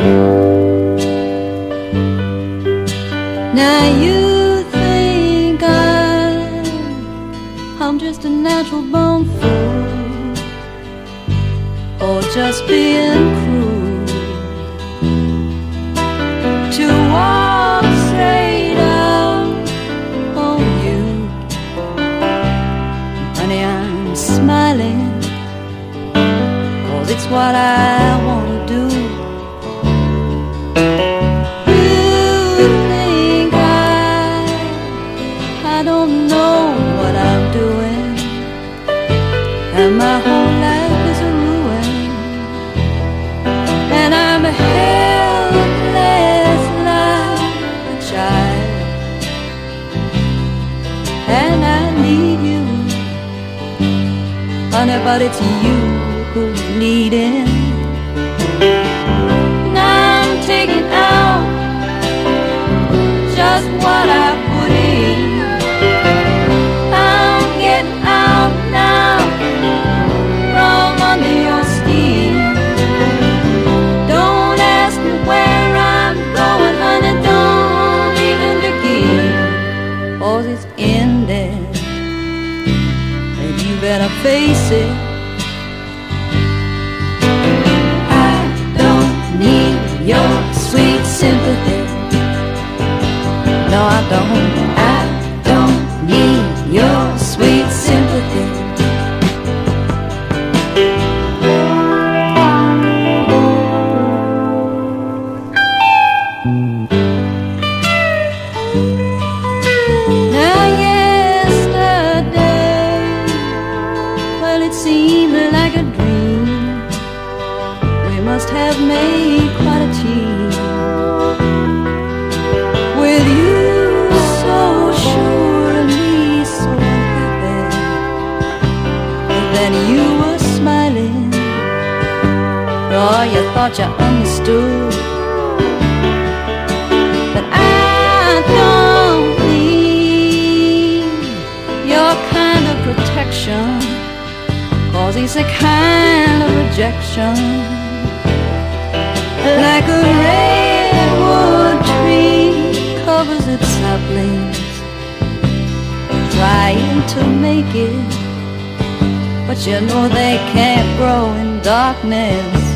Now you think I'm just a natural born fool, or just being cruel to walk straight out on you. Honey, I'm smiling 'cause it's what I wanna do. You think I don't know what I'm doing, and my whole life is a ruin, and I'm helpless like a child, and I need you, honey, but it's you who's needing. Now I'm taking out just what I put in. I'm getting out now from under your skin. Don't ask me where I'm going, honey, don't even begin, 'cause it's ending, and you better face it. I don't need your sweet sympathy. No, I don't need your sweet sympathy. Now yesterday, well, it seemed like a dream. We must have made quite a team, with you so sure and me so happy. And then you were smiling, oh, you thought you understood that I don't need your kind of protection, 'cause it's a kind of rejection, like a redwood tree covers its saplings, trying to make it, but you know they can't grow in darkness.